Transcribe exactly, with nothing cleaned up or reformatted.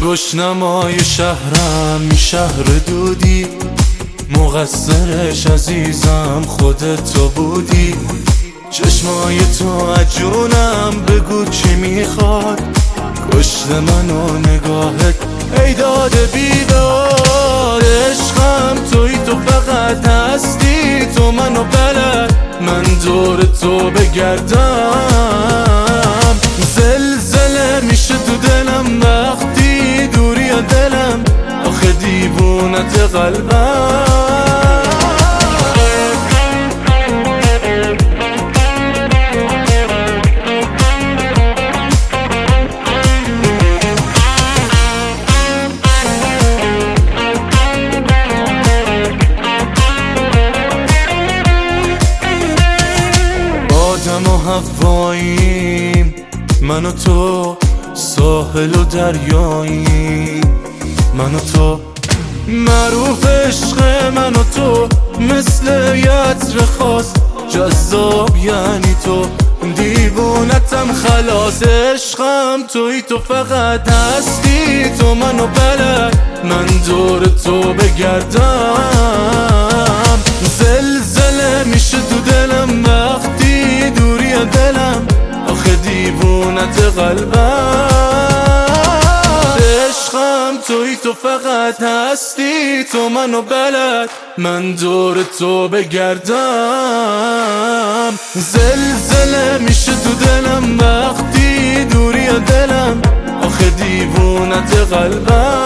گشنمای شهرم شهر دودی، مقصرش عزیزم خودت تو بودی. چشمای تو عجونم بگو چی میخواد، کشت منو نگاهت ای داده بیداد. عشقم توی تو فقط هستی، تو منو بلد من دور تو بگردم. زلزله میشه تو دلم وقتی دوری دلم، آخه دیوونت قلبم. آدم و هواییم من و تو، ساحل و دریاییم من و تو. معروف عشق من و تو مثل یطر خاص، جذاب یعنی تو، دیوونتم خلاص. عشقم توی تو فقط هستی، تو منو بلد من دور تو بگردم. زلزله میشه تو دلم وقتی دوری دلم، آخه دیوونت قلبم. عشقم توی تو فقط هستی، تو منو بلد من دور تو بگردم. زلزله میشه تو دلم وقتی دوری دلم، آخه دیوونت قلبم.